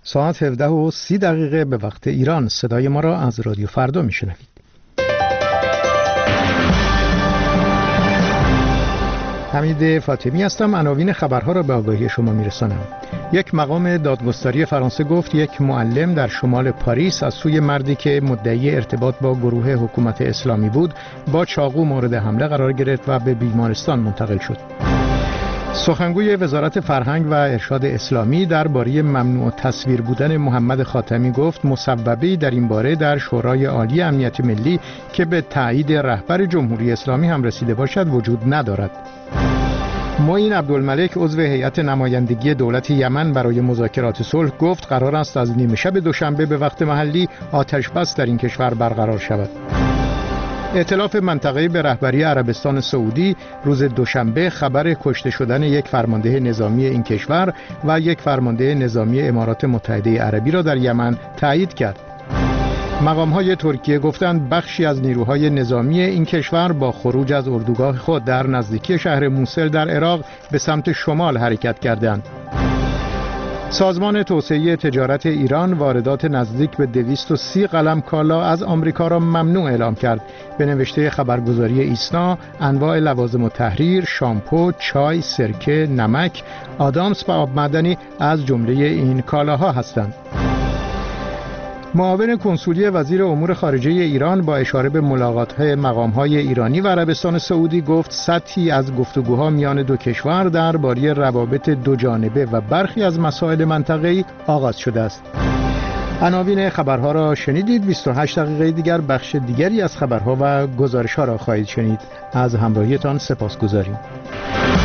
ساعت 17:30 به وقت ایران. صدای ما را از رادیو فردا میشنوید. حمید فاطمی هستم. عناوین خبرها را به آگاهی شما میرسانم. یک مقام دادگستری فرانسه گفت یک معلم در شمال پاریس از سوی مردی که مدعی ارتباط با گروه حکومت اسلامی بود با چاقو مورد حمله قرار گرفت و به بیمارستان منتقل شد. سخنگوی وزارت فرهنگ و ارشاد اسلامی درباره ممنوع تصویر بودن محمد خاتمی گفت مصوبه‌ای در این باره در شورای عالی امنیت ملی که به تایید رهبر جمهوری اسلامی هم رسیده باشد وجود ندارد. معین عبدالملک عضو هیئت نمایندگی دولت یمن برای مذاکرات صلح گفت قرار است از نیمه شب دوشنبه به وقت محلی آتش‌بس در این کشور برقرار شود. ائتلاف منطقه‌ای به رهبری عربستان سعودی روز دوشنبه خبر کشته شدن یک فرمانده نظامی این کشور و یک فرمانده نظامی امارات متحده عربی را در یمن تایید کرد. مقام‌های ترکیه گفتند بخشی از نیروهای نظامی این کشور با خروج از اردوگاه خود در نزدیکی شهر موصل در عراق به سمت شمال حرکت کردند. سازمان توسعه تجارت ایران واردات نزدیک به 230 قلم کالا از آمریکا را ممنوع اعلام کرد. به نوشته خبرگزاری ایسنا انواع لوازم التحریر، شامپو، چای، سرکه، نمک، آدامس و آب معدنی از جمله این کالاها هستند. معاون کنسولی وزیر امور خارجه ایران با اشاره به ملاقات‌های مقام‌های ایرانی و عربستان سعودی گفت سطحی از گفتگوها میان دو کشور درباره روابط دو جانبه و برخی از مسائل منطقه‌ای آغاز شده است. عناوین خبرها را شنیدید. 28 دقیقه دیگر بخش دیگری از خبرها و گزارش‌ها را خواهید شنید. از همراهیتان سپاسگزاریم.